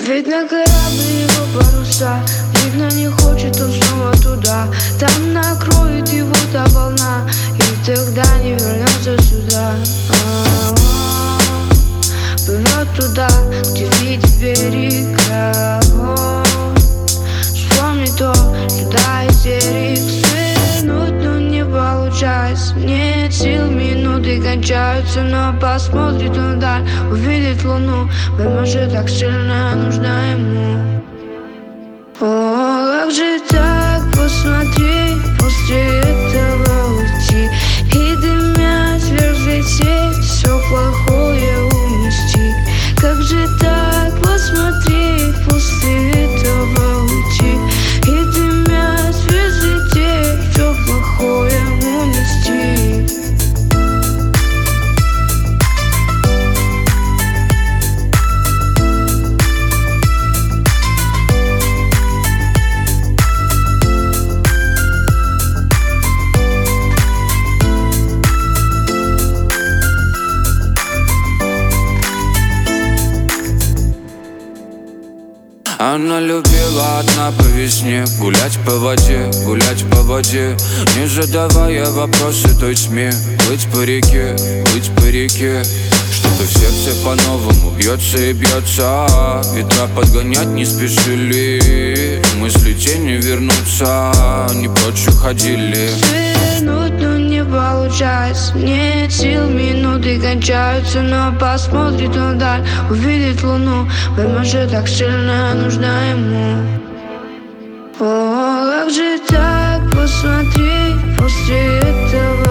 Видно корабль, его паруса. Видно, не хочет он снова туда. Там накроет его та волна, и тогда не вернется сюда. Плывет туда, где видит берега. Вспомни то, сюда истерик. Свернуть, но не получается. Нет сил, минуты кончаются. Но посмотрит он вдаль, увидит луну. Поймет, что так сильно нужна ему. О, как же так, посмотри, после этого уйти и дымять, вверх взлететь, все плохое унести. Как же так, посмотри, после этого уйти и дымять, вверх взлететь, все плохое унести. Она любила одна по весне гулять по воде, гулять по воде, не задавая вопросы той тьме. Плыть по реке, плыть по реке, что-то в сердце по-новому бьется и бьется. Ветра подгонять не спешили, мысли тени вернуться не прочь уходили. Свернуть, но не получается. Нет сил, минуты кончаются. Но посмотрит он вдаль, увидит луну. Поймет, что так сильно нужна ему. О, как же так, посмотри, после этого